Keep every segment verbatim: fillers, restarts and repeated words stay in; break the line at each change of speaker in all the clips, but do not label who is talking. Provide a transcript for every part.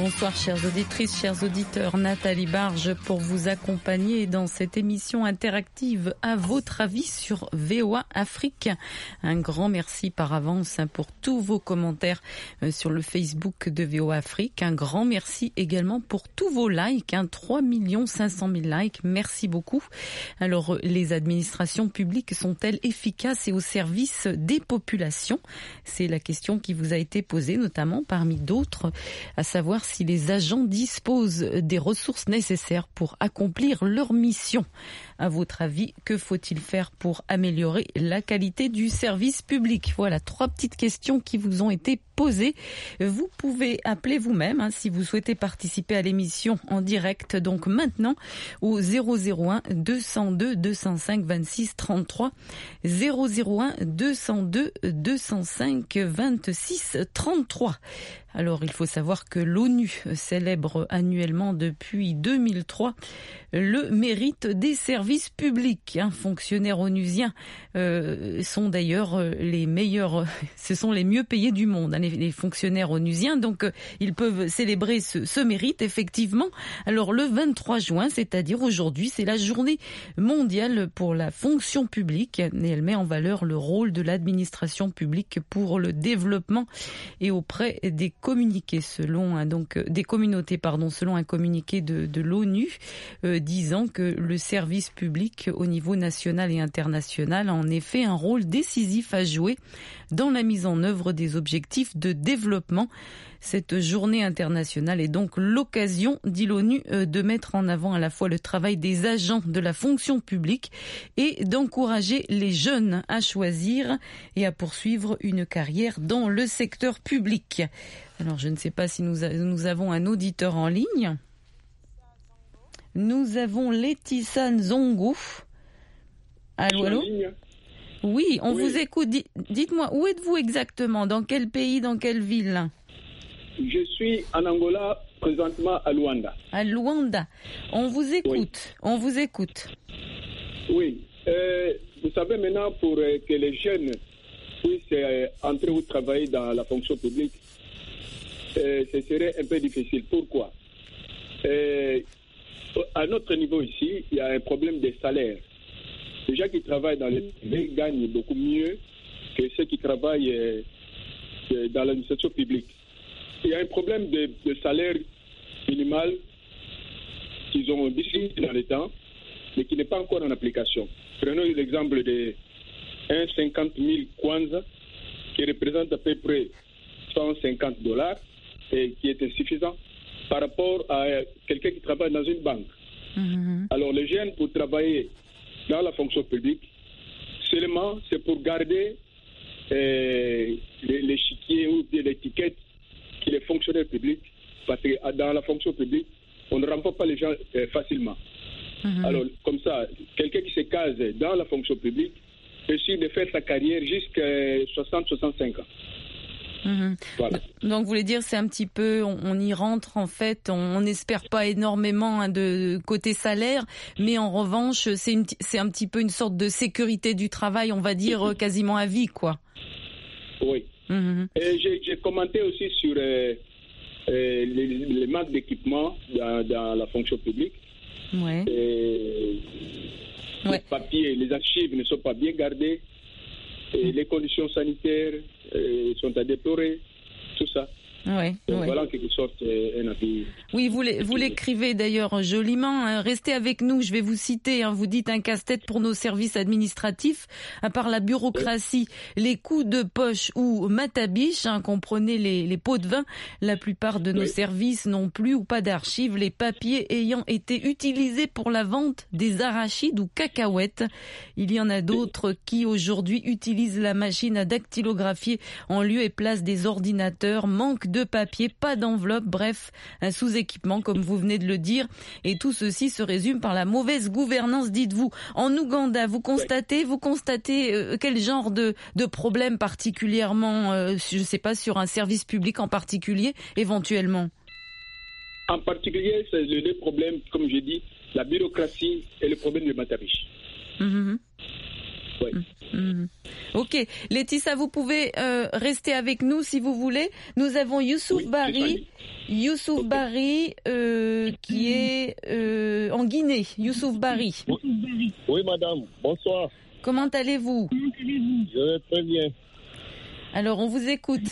Bonsoir chères auditrices, chers auditeurs, Nathalie Barge pour vous accompagner dans cette émission interactive à votre avis sur V O A Afrique. Un grand merci par avance pour tous vos commentaires sur le Facebook de V O A Afrique. Un grand merci également pour tous vos likes, hein, trois millions cinq cent mille likes, merci beaucoup. Alors les administrations publiques sont-elles efficaces et au service des populations? C'est la question qui vous a été posée notamment parmi d'autres, à savoir si les agents disposent des ressources nécessaires pour accomplir leur mission. À votre avis, que faut-il faire pour améliorer la qualité du service public? Voilà, trois petites questions qui vous ont été posées. Vous pouvez appeler vous-même hein, si vous souhaitez participer à l'émission en direct. Donc maintenant, au zéro zéro un deux cent deux deux cent cinq vingt-six trente-trois, zéro zéro un deux cent deux deux cent cinq vingt-six trente-trois. Alors, il faut savoir que l'ONU célèbre annuellement depuis deux mille trois le mérite des services publics. Hein. Fonctionnaires onusiens euh, sont d'ailleurs les meilleurs, ce sont les mieux payés du monde, hein, les, les fonctionnaires onusiens. Donc, euh, ils peuvent célébrer ce, ce mérite, effectivement. Alors, le vingt-trois juin, c'est-à-dire aujourd'hui, c'est la journée mondiale pour la fonction publique et elle met en valeur le rôle de l'administration publique pour le développement et auprès des communiqués selon un, donc des communautés pardon selon un communiqué de, de l'ONU euh, disant que le service public au niveau national et international a en effet un rôle décisif à jouer dans la mise en œuvre des objectifs de développement. Cette journée internationale est donc l'occasion, dit l'ONU, de mettre en avant à la fois le travail des agents de la fonction publique et d'encourager les jeunes à choisir et à poursuivre une carrière dans le secteur public. Alors, je ne sais pas si nous, a, nous avons un auditeur en ligne. Nous avons Laetitia Nzongo. Allô, allô ? Oui, on oui. vous écoute. Dites-moi, où êtes-vous exactement? Dans quel pays, dans quelle ville?
Je suis en Angola, présentement à Luanda.
À Luanda. On vous écoute. Oui. On vous écoute.
Oui. Euh, vous savez maintenant, pour euh, que les jeunes puissent euh, entrer ou travailler dans la fonction publique, euh, ce serait un peu difficile. Pourquoi? euh, À notre niveau ici, il y a un problème de salaire. Les gens qui travaillent dans les privé gagnent beaucoup mieux que ceux qui travaillent euh, dans l'administration publique. Il y a un problème de, de salaire minimal qu'ils ont décidé dans le temps, mais qui n'est pas encore en application. Prenons l'exemple de un virgule cinquante mille kwanza, qui représente à peu près cent cinquante dollars, et qui est insuffisant par rapport à quelqu'un qui travaille dans une banque. Mmh. Alors les jeunes, pour travailler dans la fonction publique, seulement c'est pour garder euh, l'échiquier ou l'étiquette qui est fonctionnaire public, parce que dans la fonction publique, on ne remporte pas les gens euh, facilement. Mmh. Alors, comme ça, quelqu'un qui se case dans la fonction publique peut sûr de faire sa carrière jusqu'à soixante à soixante-cinq ans.
Mmh. Voilà. Donc, vous voulez dire, c'est un petit peu, on, on y rentre en fait, on n'espère pas énormément hein, de côté salaire, mais en revanche, c'est, une, c'est un petit peu une sorte de sécurité du travail, on va dire quasiment à vie, quoi.
Oui. Mmh. Et j'ai, j'ai commenté aussi sur euh, euh, les, les manques d'équipement dans, dans la fonction publique.
Ouais.
Et ouais. Les papiers, les archives ne sont pas bien gardées. Et mmh. Les conditions sanitaires euh, sont à déplorer, tout ça.
Ouais,
Donc
ouais.
Voilà en quelque sorte un avis.
Oui, vous, vous l'écrivez d'ailleurs joliment. Hein. Restez avec nous, je vais vous citer. Hein. Vous dites un casse-tête pour nos services administratifs. À part la bureaucratie, oui. Les coups de poche ou matabiche, hein, comprenez les, les pots de vin, la plupart de nos oui. services n'ont plus ou pas d'archives. Les papiers ayant été utilisés pour la vente des arachides ou cacahuètes. Il y en a d'autres oui. qui aujourd'hui utilisent la machine à dactylographier en lieu et place des ordinateurs. Manque de papier, pas d'enveloppe, bref, un sous-équipement comme vous venez de le dire. Et tout ceci se résume par la mauvaise gouvernance, dites-vous. En Ouganda, vous constatez, vous constatez euh, quel genre de, de problème particulièrement, euh, je ne sais pas, sur un service public en particulier, éventuellement?
En particulier, c'est les deux problèmes, comme j'ai dit, la bureaucratie et le problème de Matabiche.
Mmh.
Oui.
Mmh. Ok, Laetitia, vous pouvez euh, rester avec nous si vous voulez. Nous avons Youssouf oui, Bari, Youssouf okay. Bari euh, qui est euh, en Guinée. Youssouf Bari.
Oui. oui, madame. Bonsoir.
Comment allez-vous?
Comment allez-vous? Je vais très bien.
Alors, on vous écoute.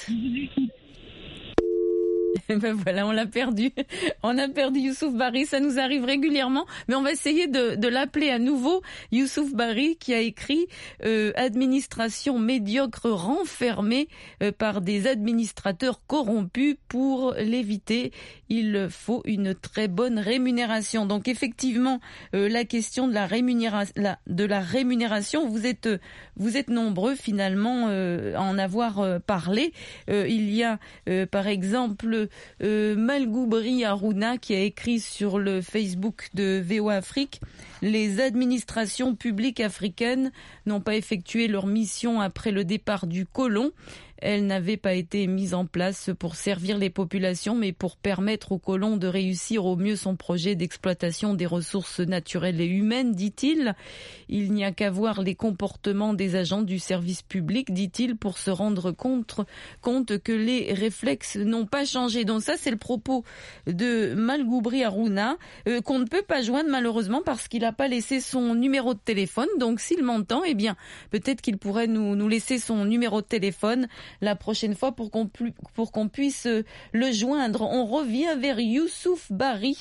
Ben voilà, on l'a perdu. On a perdu Youssouf Bari, ça nous arrive régulièrement, mais on va essayer de, de l'appeler à nouveau. Youssouf Bari qui a écrit euh, « Administration médiocre renfermée euh, par des administrateurs corrompus. Pour l'éviter, il faut une très bonne rémunération ». Donc effectivement, euh, la question de la, rémunéra- la, de la rémunération, vous êtes, vous êtes nombreux finalement euh, à en avoir euh, parlé. Euh, il y a euh, par exemple Euh, Malgoubri Harouna qui a écrit sur le Facebook de V O A Afrique: les administrations publiques africaines n'ont pas effectué leur mission après le départ du colon. Elle n'avait pas été mise en place pour servir les populations, mais pour permettre aux colons de réussir au mieux son projet d'exploitation des ressources naturelles et humaines, dit-il. Il n'y a qu'à voir les comportements des agents du service public, dit-il, pour se rendre compte, compte que les réflexes n'ont pas changé. Donc ça, c'est le propos de Malgoubri Harouna, euh, qu'on ne peut pas joindre malheureusement parce qu'il n'a pas laissé son numéro de téléphone. Donc s'il m'entend, eh bien, peut-être qu'il pourrait nous, nous laisser son numéro de téléphone la prochaine fois pour qu'on, pu, pour qu'on puisse le joindre. On revient vers Youssouf Bari.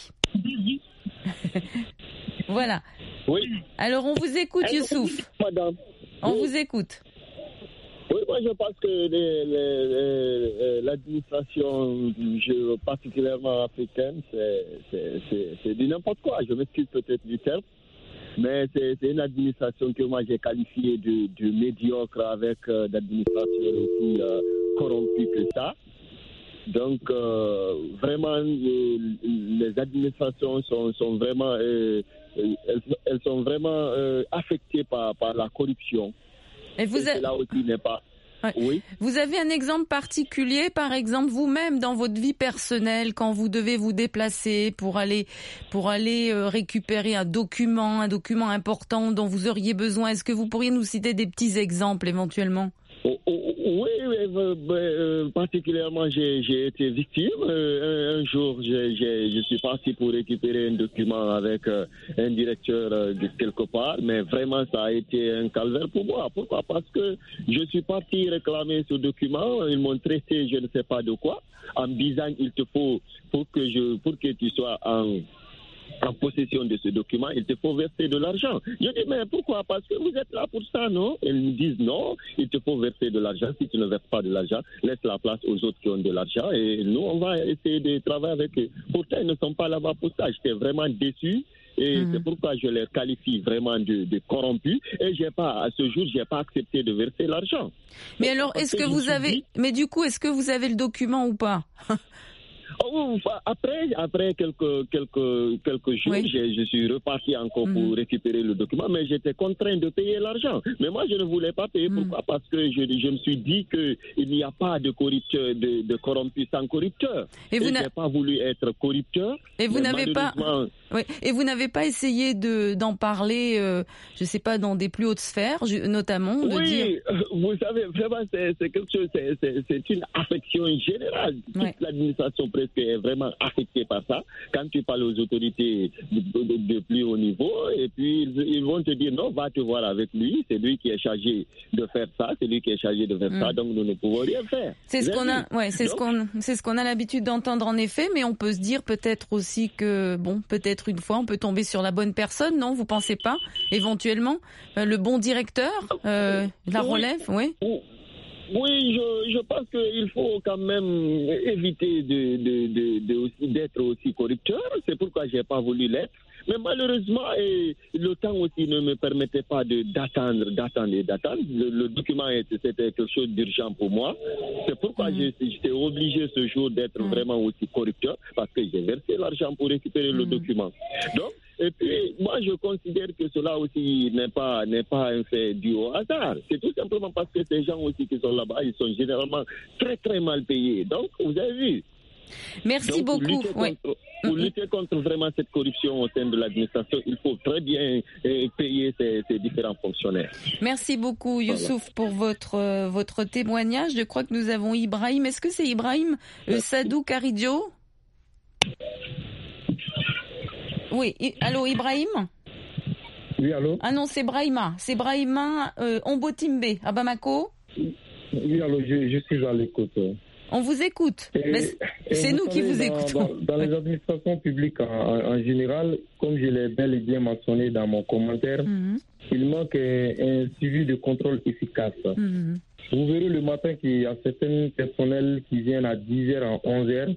Voilà.
Oui.
Alors on vous écoute, Alors, Youssouf.
Madame.
On
oui.
vous écoute.
Oui, moi je pense que les, les, les, l'administration, je, particulièrement africaine, c'est, c'est, c'est, c'est du n'importe quoi. Je m'excuse peut-être du terme. Mais c'est, c'est une administration que moi j'ai qualifiée de, de médiocre, avec euh, d'administration aussi euh, corrompue que ça. Donc euh, vraiment, les, les administrations sont, sont vraiment, euh, elles, elles sont vraiment euh, affectées par, par la corruption.
Et vous
Et a... cela aussi n'est pas.
Ouais.
Oui.
Vous avez un exemple particulier, par exemple vous-même dans votre vie personnelle, quand vous devez vous déplacer pour aller pour aller euh, récupérer un document, un document important dont vous auriez besoin. Est-ce que vous pourriez nous citer des petits exemples éventuellement?
Oh, oh, oui, euh, euh, particulièrement j'ai, j'ai été victime. Euh, un, un jour, j'ai, j'ai, je suis parti pour récupérer un document avec euh, un directeur euh, de quelque part, mais vraiment ça a été un calvaire pour moi. Pourquoi? Parce que je suis parti réclamer ce document, ils m'ont traité je ne sais pas de quoi, en me disant il te faut, pour que je, pour que tu sois en en possession de ce document, il te faut verser de l'argent. Je dis, mais pourquoi? Parce que vous êtes là pour ça, non? Ils me disent, non, il te faut verser de l'argent. Si tu ne verses pas de l'argent, laisse la place aux autres qui ont de l'argent et nous, on va essayer de travailler avec eux. Pourtant, ils ne sont pas là-bas pour ça. J'étais vraiment déçu. Et mmh. c'est pourquoi je les qualifie vraiment de, de corrompus. Et j'ai pas, à ce jour, j'ai pas accepté de verser l'argent.
Mais Donc, alors, est-ce que, que vous avez, dit... mais du coup, est-ce que vous avez le document ou pas?
Oh, après, après quelques, quelques, quelques jours, oui. je, je suis reparti encore mmh. pour récupérer le document, mais j'étais contraint de payer l'argent. Mais moi, je ne voulais pas payer. Mmh. Pourquoi? Parce que je, je me suis dit qu'il n'y a pas de corrupteur, de, de corrompu sans corrupteur. Et vous Et n'avez pas voulu être corrupteur.
Et vous n'avez pas. Oui. Et vous n'avez pas essayé de d'en parler, euh, je ne sais pas, dans des plus hautes sphères, notamment, de
oui,
dire.
Vous savez, vraiment, c'est, c'est quelque chose, c'est, c'est, c'est une affection générale. Toute ouais. l'administration presque est vraiment affectée par ça. Quand tu parles aux autorités de, de, de plus haut niveau, et puis ils, ils vont te dire non, va te voir avec lui, c'est lui qui est chargé de faire ça, c'est lui qui est chargé de faire mm. ça, donc nous ne pouvons rien faire.
C'est ce qu'on a, ouais, c'est donc, ce qu'on, c'est ce qu'on a l'habitude d'entendre en effet, mais on peut se dire peut-être aussi que, bon, peut-être une fois on peut tomber sur la bonne personne, non? Vous pensez pas? Éventuellement, euh, le bon directeur, euh, la relève, oui. oui.
Oui, je, je pense qu'il faut quand même éviter de, de, de, de aussi, d'être aussi corrupteur. C'est pourquoi je n'ai pas voulu l'être. Mais malheureusement, et le temps aussi ne me permettait pas de, d'attendre, d'attendre et d'attendre. Le, le document, était, c'était quelque chose d'urgent pour moi. C'est pourquoi mmh. j'étais obligé ce jour d'être mmh. vraiment aussi corrupteur, parce que j'ai versé l'argent pour récupérer mmh. le document. Donc, et puis, moi, je considère que cela aussi n'est pas, n'est pas un fait dû au hasard. C'est tout simplement parce que ces gens aussi qui sont là-bas, ils sont généralement très, très mal payés. Donc, vous avez vu,
Merci
Donc,
beaucoup.
Pour lutter,
ouais.
contre, pour lutter contre vraiment cette corruption au sein de l'administration, il faut très bien euh, payer ces, ces différents fonctionnaires.
Merci beaucoup, Youssouf, voilà. pour votre, euh, votre témoignage. Je crois que nous avons Ibrahim. Est-ce que c'est Ibrahim euh, Sadou Karidjo? Oui. I- allô, Ibrahim?
Oui, allô?
Ah non, c'est Brahima. C'est Brahima euh, Ombotimbe, à Bamako.
Oui, allô, je, je suis à l'écoute.
On vous écoute.
Et,
Mais c'est nous
savez,
qui vous
dans,
écoutons.
Dans, dans les administrations publiques en, en, en général, comme je l'ai bel et bien mentionné dans mon commentaire, mm-hmm. il manque un, un suivi de contrôle efficace. Mm-hmm. Vous verrez le matin qu'il y a certains personnels qui viennent à dix heures, à onze heures,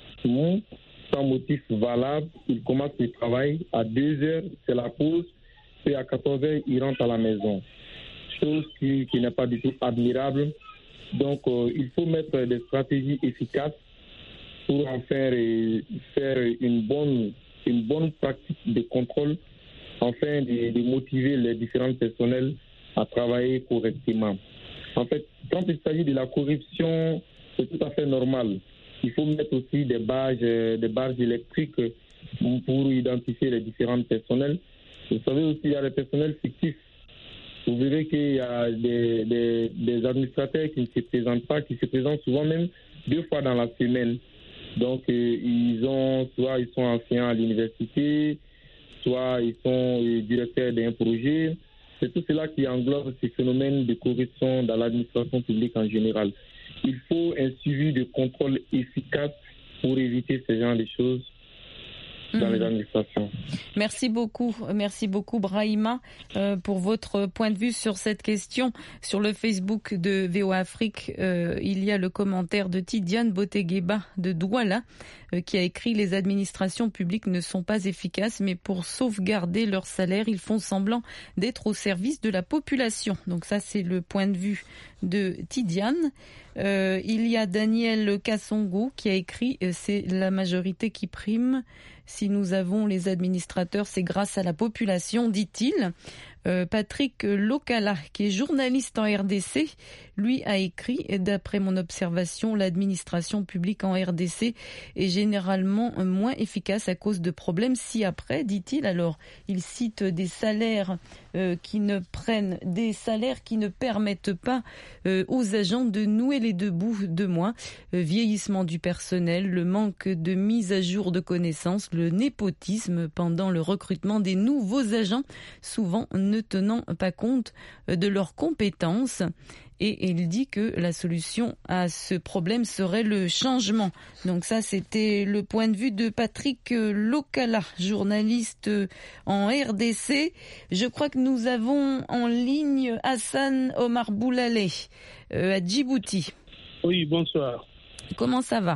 sans motif valable. Ils commencent le travail. À deux heures, c'est la pause. Et à quatorze heures, ils rentrent à la maison. Chose qui, qui n'est pas du tout admirable. Donc, euh, il faut mettre des stratégies efficaces pour en faire, euh, faire une, bonne, une bonne pratique de contrôle, afin de, de motiver les différents personnels à travailler correctement. En fait, quand il s'agit de la corruption, c'est tout à fait normal. Il faut mettre aussi des barges, des barges électriques pour identifier les différents personnels. Vous savez aussi, il y a des personnels fictifs. Vous verrez qu'il y a des, des, des administrateurs qui ne se présentent pas, qui se présentent souvent même deux fois dans la semaine. Donc, euh, ils ont, soit ils sont enseignants à l'université, soit ils sont euh, directeurs d'un projet. C'est tout cela qui englobe ces phénomènes de corruption dans l'administration publique en général. Il faut un suivi de contrôle efficace pour éviter ce genre de choses dans mmh. les administrations.
Merci beaucoup, merci beaucoup Brahima euh, pour votre point de vue sur cette question. Sur le Facebook de V O A Afrique, euh, il y a le commentaire de Tidiane Botegueba de Douala euh, qui a écrit « Les administrations publiques ne sont pas efficaces, mais pour sauvegarder leur salaire, ils font semblant d'être au service de la population ». Donc ça, c'est le point de vue de Tidiane. Euh, il y a Daniel Kassongo qui a écrit euh, « C'est la majorité qui prime. Si nous avons les administrateurs, c'est grâce à la population », dit-il. Euh, Patrick Lokala, qui est journaliste en R D C, lui a écrit « D'après mon observation, l'administration publique en R D C est généralement moins efficace à cause de problèmes ci-après », dit-il. Alors, il cite des salaires euh, qui ne prennent, des salaires qui ne permettent pas euh, aux agents de nouer les deux bouts de mois. Euh, vieillissement du personnel, le manque de mise à jour de connaissances, le népotisme pendant le recrutement des nouveaux agents, souvent ne tenant pas compte de leurs compétences. Et il dit que la solution à ce problème serait le changement. Donc ça, c'était le point de vue de Patrick Lokala, journaliste en R D C. Je crois que nous avons en ligne Hassan Omar Boulalé euh, à Djibouti.
Oui, bonsoir.
Comment ça va ?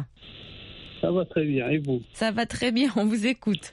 Ça va très bien, et vous ?
Ça va très bien, on vous écoute.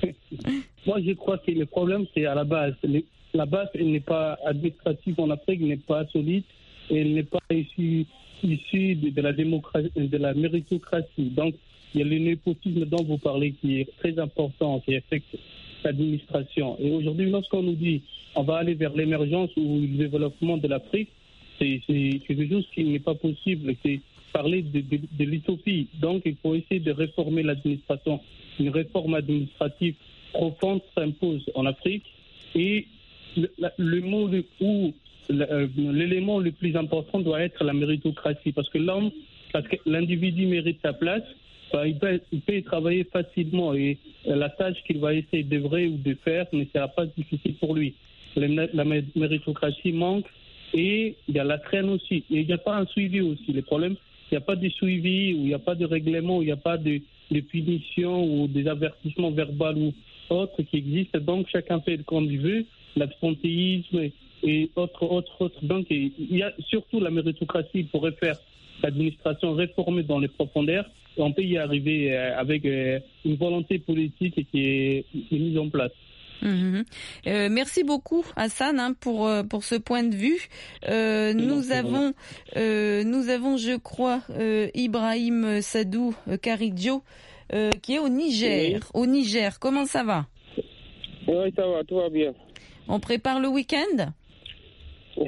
Moi, je crois que le problème, c'est à la base. La base, elle n'est pas administrative en Afrique, elle n'est pas solide, et elle n'est pas issue, issue de, de la démocratie, de la méritocratie. Donc, il y a le népotisme dont vous parlez qui est très important, qui affecte l'administration. Et aujourd'hui, lorsqu'on nous dit on va aller vers l'émergence ou le développement de l'Afrique, c'est, c'est quelque chose qui n'est pas possible. C'est parler de, de, de l'utopie. Donc, il faut essayer de réformer l'administration. Une réforme administrative profonde s'impose en Afrique. Et le, le mot de, où l'élément le plus important doit être la méritocratie. Parce que l'homme, parce que l'individu mérite sa place, il peut, il peut travailler facilement et la tâche qu'il va essayer d'œuvrer ou de faire ne sera pas difficile pour lui. La, la méritocratie manque et il y a la traîne aussi. Et il n'y a pas un suivi aussi. Le problème, il n'y a pas de suivi, ou il n'y a pas de règlement, ou il n'y a pas de, de punition ou des avertissements verbaux ou autres qui existent. Donc chacun fait comme il veut, l'absentéisme et autres, autres, autres. Donc il y a surtout la méritocratie. Il pourrait faire l'administration réformée dans les profondeurs. Et on peut y arriver avec une volonté politique qui est mise en place.
Mmh. Euh, merci beaucoup Hassan hein, pour pour ce point de vue. Euh, nous avons euh, nous avons je crois euh, Ibrahim Sadou Karidjo euh, qui est au Niger. Oui. Au Niger, comment ça va ?
Oui, ça va, tout va bien.
On prépare le week-end ?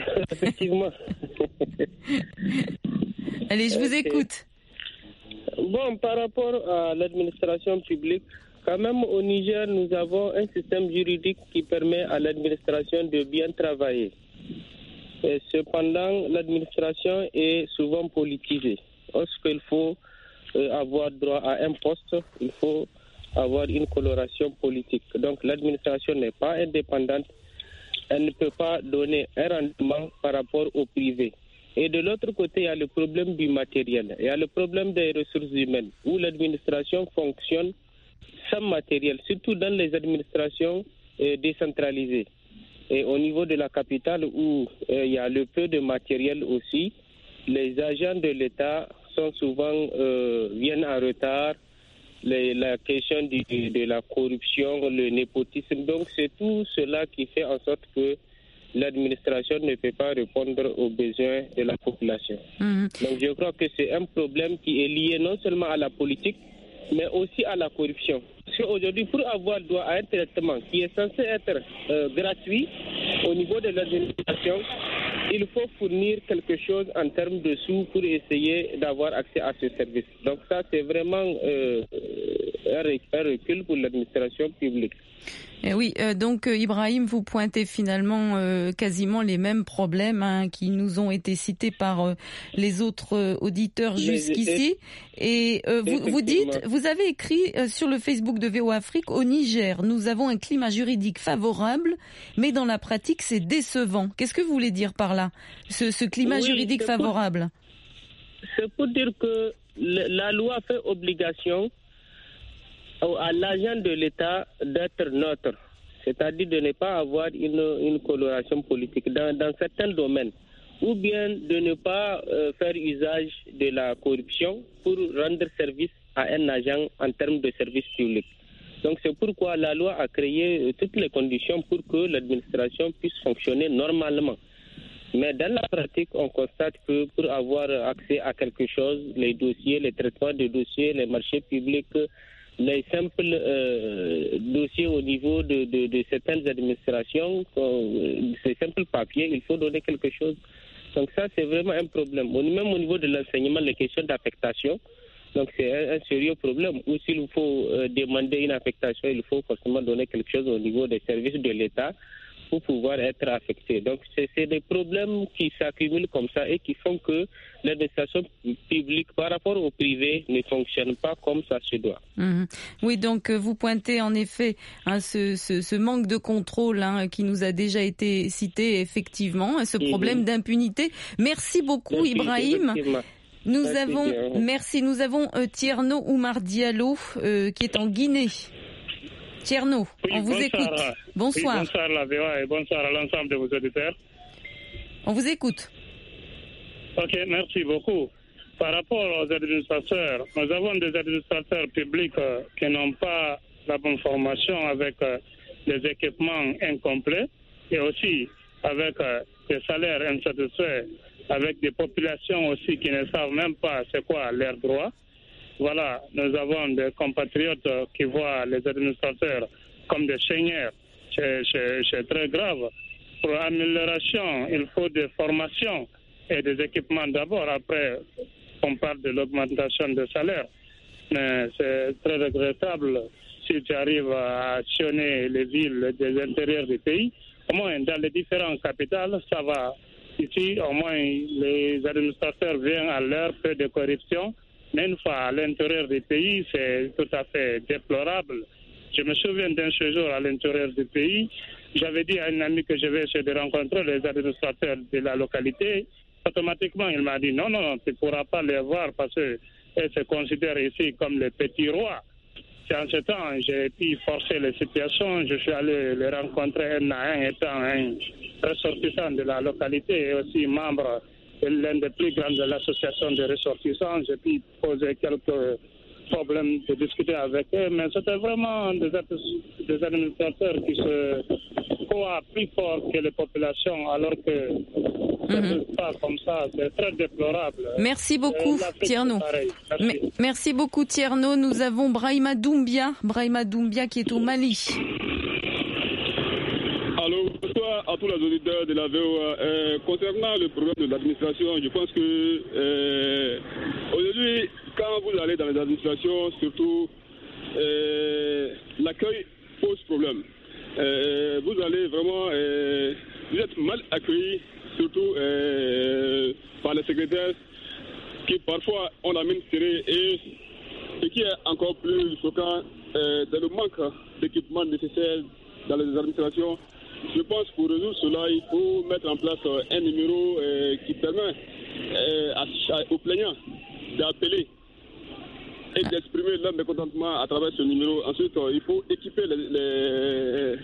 Effectivement.
Allez, je vous écoute.
bon, par rapport à l'administration publique, quand même au Niger, nous avons un système juridique qui permet à l'administration de bien travailler. Et cependant, l'administration est souvent politisée. Lorsqu'il faut euh, avoir droit à un poste, il faut avoir une coloration politique. Donc l'administration n'est pas indépendante. Elle ne peut pas donner un rendement par rapport au privé. Et de l'autre côté, il y a le problème du matériel. Il y a le problème des ressources humaines, où l'administration fonctionne sans matériel, surtout dans les administrations euh, décentralisées. Et au niveau de la capitale, où euh, il y a le peu de matériel aussi, les agents de l'État sont souvent euh, viennent en retard. Les, la question du, de la corruption, le népotisme. Donc c'est tout cela qui fait en sorte que l'administration ne peut pas répondre aux besoins de la population. Mmh. Donc je crois que c'est un problème qui est lié non seulement à la politique, mais aussi à la corruption. Parce qu'aujourd'hui, pour avoir droit à un traitement qui est censé être euh, gratuit au niveau de l'administration, il faut fournir quelque chose en termes de sous pour essayer d'avoir accès à ce service. Donc ça, c'est vraiment euh, un recul pour l'administration publique.
Eh oui, euh, donc euh, Ibrahim, vous pointez finalement euh, quasiment les mêmes problèmes hein, qui nous ont été cités par euh, les autres euh, auditeurs jusqu'ici. Et euh, vous, vous dites, vous avez écrit euh, sur le Facebook de V O A Afrique, au Niger, nous avons un climat juridique favorable, mais dans la pratique, c'est décevant. Qu'est-ce que vous voulez dire par là, ce, ce climat oui, juridique c'est favorable
pour, C'est pour dire que le, la loi fait obligation à l'agent de l'État d'être neutre, c'est-à-dire de ne pas avoir une, une coloration politique dans, dans certains domaines, ou bien de ne pas euh, faire usage de la corruption pour rendre service à un agent en termes de service public. Donc c'est pourquoi la loi a créé toutes les conditions pour que l'administration puisse fonctionner normalement. Mais dans la pratique, on constate que pour avoir accès à quelque chose, les dossiers, les traitements de dossiers, les marchés publics, les simples euh, dossiers au niveau de, de, de certaines administrations, euh, ces simples papiers, il faut donner quelque chose. Donc ça, c'est vraiment un problème. Même au niveau de l'enseignement, les questions d'affectation, donc c'est un, un sérieux problème. Ou s'il faut euh, demander une affectation, il faut forcément donner quelque chose au niveau des services de l'État pour pouvoir être affecté. Donc c'est, c'est des problèmes qui s'accumulent comme ça et qui font que l'administration publique par rapport au privé ne fonctionne pas comme ça se doit.
Mmh. Oui, donc vous pointez en effet hein, ce, ce, ce manque de contrôle hein, qui nous a déjà été cité effectivement, ce problème mmh. d'impunité. Merci beaucoup merci, Ibrahim. Nous merci avons, bien. merci, nous avons euh, Tierno Oumar Diallo euh, qui est en Guinée. Tierno,
oui,
on vous
bonsoir.
écoute. Bonsoir.
Oui, bonsoir la V O A et bonsoir à l'ensemble de vos auditeurs.
On vous écoute.
Ok, merci beaucoup. Par rapport aux administrateurs, nous avons des administrateurs publics euh, qui n'ont pas la bonne formation avec euh, des équipements incomplets et aussi avec euh, des salaires insatisfaits, avec des populations aussi qui ne savent même pas c'est quoi leurs droits. Voilà, nous avons des compatriotes qui voient les administrateurs comme des seigneurs. C'est, c'est, c'est très grave. Pour l'amélioration, il faut des formations et des équipements d'abord. Après, on parle de l'augmentation des salaires. Mais c'est très regrettable si tu arrives à actionner les villes des intérieurs du pays. Au moins, dans les différentes capitales, ça va. Ici, au moins, les administrateurs viennent à l'heure, peu de corruption. Mais une fois à l'intérieur du pays, c'est tout à fait déplorable. Je me souviens d'un séjour à l'intérieur du pays. J'avais dit à un ami que je vais essayer de rencontrer les administrateurs de la localité. Automatiquement, il m'a dit non, non, non, tu ne pourras pas les voir parce qu'ils se considèrent ici comme les petits rois. C'est en ce temps, j'ai pu forcer les situations. Je suis allé les rencontrer un à un, étant un ressortissant de la localité et aussi membre l'un des plus grands de l'association des ressortissants. J'ai pu poser quelques problèmes de discuter avec eux, mais c'était vraiment des, des administrateurs qui se croient plus fort que les populations, alors que ce n'est mm-hmm. pas comme ça. C'est très déplorable.
Merci beaucoup, Tierno. Merci. Merci beaucoup, Tierno. Nous avons Brahima Doumbia, Brahima Doumbia qui est au Mali.
Allô?
Bonsoir à tous les auditeurs de la V O A. Euh, concernant le problème de l'administration, je pense que euh, aujourd'hui, quand vous allez dans les administrations, surtout, euh, l'accueil pose problème. Euh, vous allez vraiment, euh, vous êtes mal accueillis, surtout euh, par les secrétaires qui parfois ont la mine serrée. Et ce qui est encore plus choquant, euh, c'est le manque d'équipement nécessaire dans les administrations. Je pense que pour résoudre cela, il faut mettre en place un numéro euh, qui permet euh, à, aux plaignants d'appeler et d'exprimer leur mécontentement à travers ce numéro. Ensuite, il faut équiper les, les,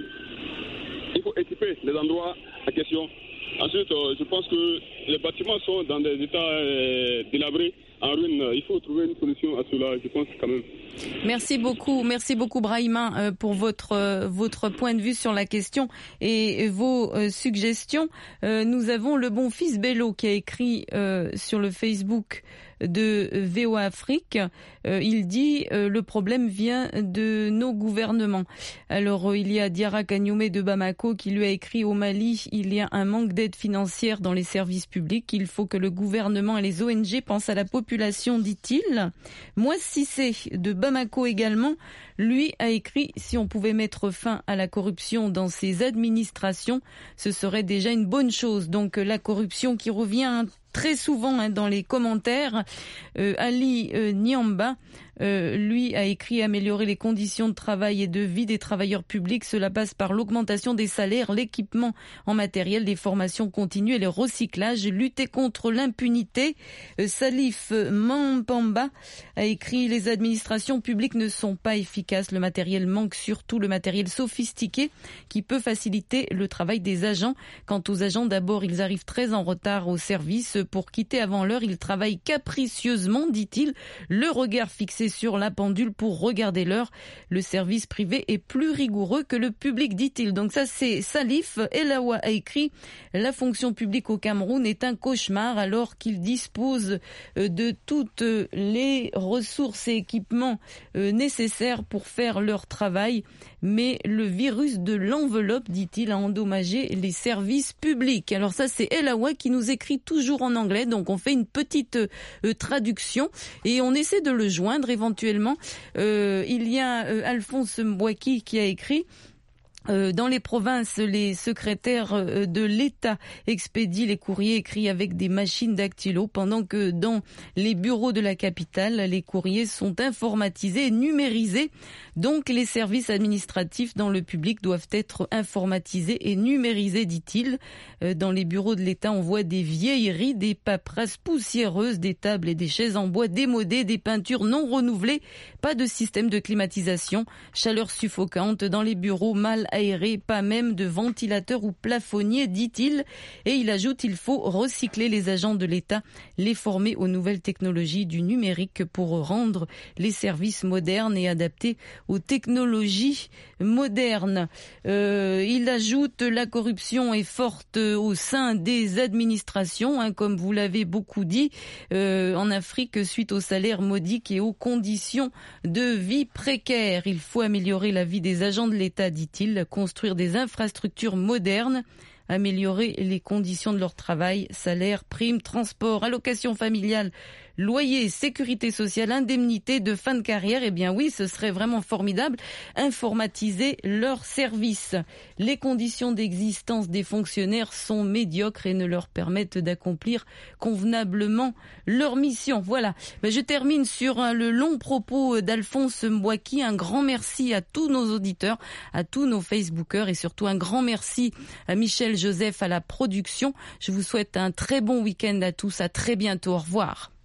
il faut équiper les endroits en question. Ensuite, je pense que les bâtiments sont dans des états euh, délabrés, en ruine. Il faut trouver une solution à cela, je pense quand même.
Merci beaucoup, merci beaucoup Brahima pour votre votre point de vue sur la question et vos suggestions. Nous avons le bon fils Bello qui a écrit sur le Facebook de V O A Afrique. Il dit le problème vient de nos gouvernements. Alors il y a Diarra Kagnoumé de Bamako qui lui a écrit: au Mali, il y a un manque d'aide financière dans les services publics. Il faut que le gouvernement et les O N G pensent à la population, dit-il. Moi Cissé de Bamako également, lui a écrit: si on pouvait mettre fin à la corruption dans ces administrations, ce serait déjà une bonne chose. Donc la corruption qui revient très souvent hein, dans les commentaires. Euh, Ali euh, Niamba, euh, lui, a écrit: améliorer les conditions de travail et de vie des travailleurs publics. Cela passe par l'augmentation des salaires, l'équipement en matériel, les formations continues et le recyclage. Lutter contre l'impunité. Euh, Salif Mampamba a écrit: les administrations publiques ne sont pas efficaces. Le matériel manque, surtout le matériel sophistiqué qui peut faciliter le travail des agents. Quant aux agents, d'abord, ils arrivent très en retard au service. Pour quitter avant l'heure, ils travaillent capricieusement, dit-il, le regard fixé sur la pendule pour regarder l'heure. Le service privé est plus rigoureux que le public, dit-il. Donc ça, c'est Salif Elawa a écrit: la fonction publique au Cameroun est un cauchemar alors qu'ils disposent de toutes les ressources et équipements nécessaires pour faire leur travail. Mais le virus de l'enveloppe, dit-il, a endommagé les services publics. Alors ça, c'est Elawa qui nous écrit toujours en anglais, donc on fait une petite euh, traduction et on essaie de le joindre éventuellement. Euh, il y a euh, Alphonse Mbouaki qui a écrit: Euh, dans les provinces, les secrétaires de l'État expédient les courriers écrits avec des machines dactylo, pendant que dans les bureaux de la capitale, les courriers sont informatisés et numérisés. Donc les services administratifs dans le public doivent être informatisés et numérisés, dit-il. Euh, dans les bureaux de l'État, on voit des vieilleries, des paperasses poussiéreuses, des tables et des chaises en bois démodées, des peintures non renouvelées, pas de système de climatisation, chaleur suffocante dans les bureaux, mal aéré, pas même de ventilateur ou plafonnier, dit-il. Et il ajoute: il faut recycler les agents de l'État, les former aux nouvelles technologies du numérique pour rendre les services modernes et adaptés aux technologies modernes. Euh, il ajoute: la corruption est forte au sein des administrations, hein, comme vous l'avez beaucoup dit, euh, en Afrique, suite aux salaires modiques et aux conditions de vie précaires. Il faut améliorer la vie des agents de l'État, dit-il, construire des infrastructures modernes, améliorer les conditions de leur travail, salaire, primes, transport, allocation familiale, loyer, sécurité sociale, indemnité de fin de carrière. Eh bien oui, ce serait vraiment formidable. Informatiser leurs services. Les conditions d'existence des fonctionnaires sont médiocres et ne leur permettent d'accomplir convenablement leur mission. Voilà. Ben, je termine sur hein, le long propos d'Alphonse Mbouaki. Un grand merci à tous nos auditeurs, à tous nos Facebookers et surtout un grand merci à Michel Joseph à la production. Je vous souhaite un très bon week-end à tous. À très bientôt. Au revoir.